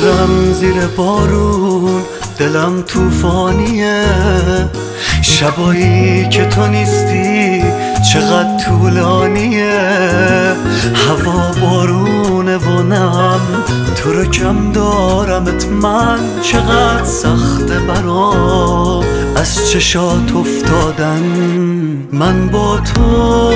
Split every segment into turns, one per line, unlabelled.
میرم زیر بارون، دلم توفانیه. شبایی که تو نیستی چقدر طولانیه. هوا بارونه و نم، تو رو کم دارمت من. چقدر سخته برام از چشات افتادن. من با تو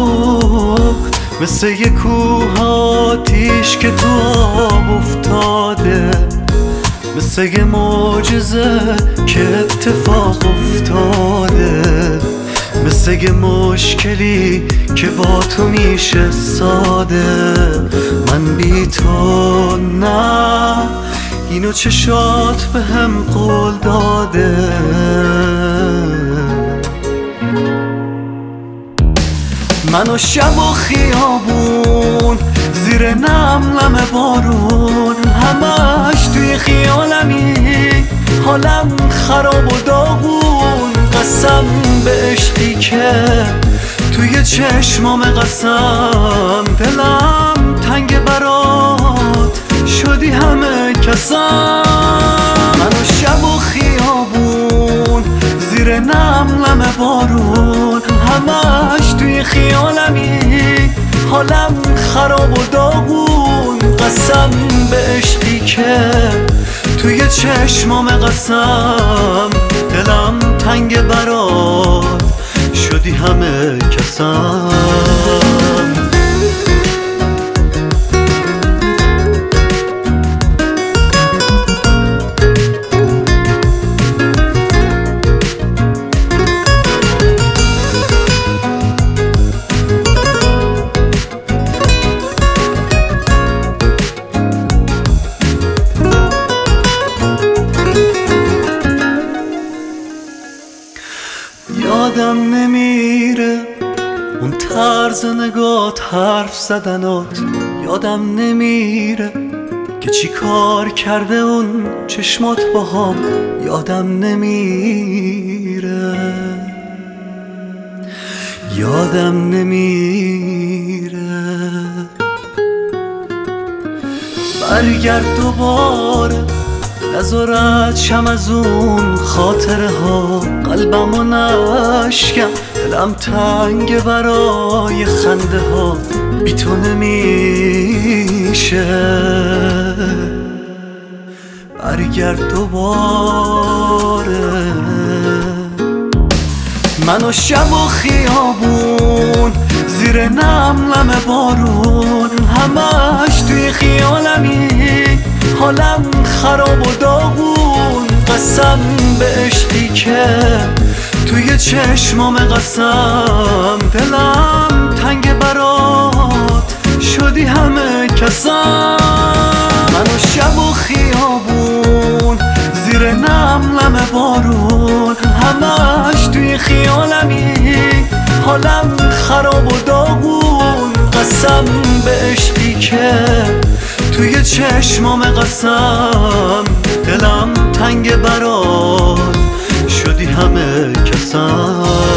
مثل یه کوه آتیش که تو آب افتاده، مثل یه معجزه که اتفاق افتاده، مثل یه مشکلی که با تو میشه ساده. من بی تو نه، اینو چشات به هم قول داده. من و شب و خیابون، زیر نملم بارون، همش توی خیالمی، حالم خراب و داغون. قسم به عشقی که توی چشمام قسم، دلم تنگ برات شدی همه کسم. من و شب و خیابون، زیر نملم بارون، همش توی خیالمی، حالم خراب و داغون. قسم به عشقی که توی چشمام قسم، دلم تنگ برات شدی همه کسم. یادم نمیره اون طرز نگات، حرف زدنات. یادم نمیره که چی کار کرده اون چشمات باهام. یادم نمیره، یادم نمیره. برگرد دوباره، نذارت شم از اون خاطره ها. قلبمو نشکن، دلم تنگ برای خنده ها. بی تو نمیشه. برگرد دوباره. من و شب و خیابون، زیر نملم بارون، همش توی خیالمی، حالم خراب و داغون. قسم به عشقی که توی چشمام قسم، دلم تنگ برات شدی همه کسم. من و شب و خیابون، زیر نملم بارون، همش توی خیالمی، حالم خراب و داغون. قسم به عشقی که توی چشمام قسم، دلم تنگ برات شدی همه کسم.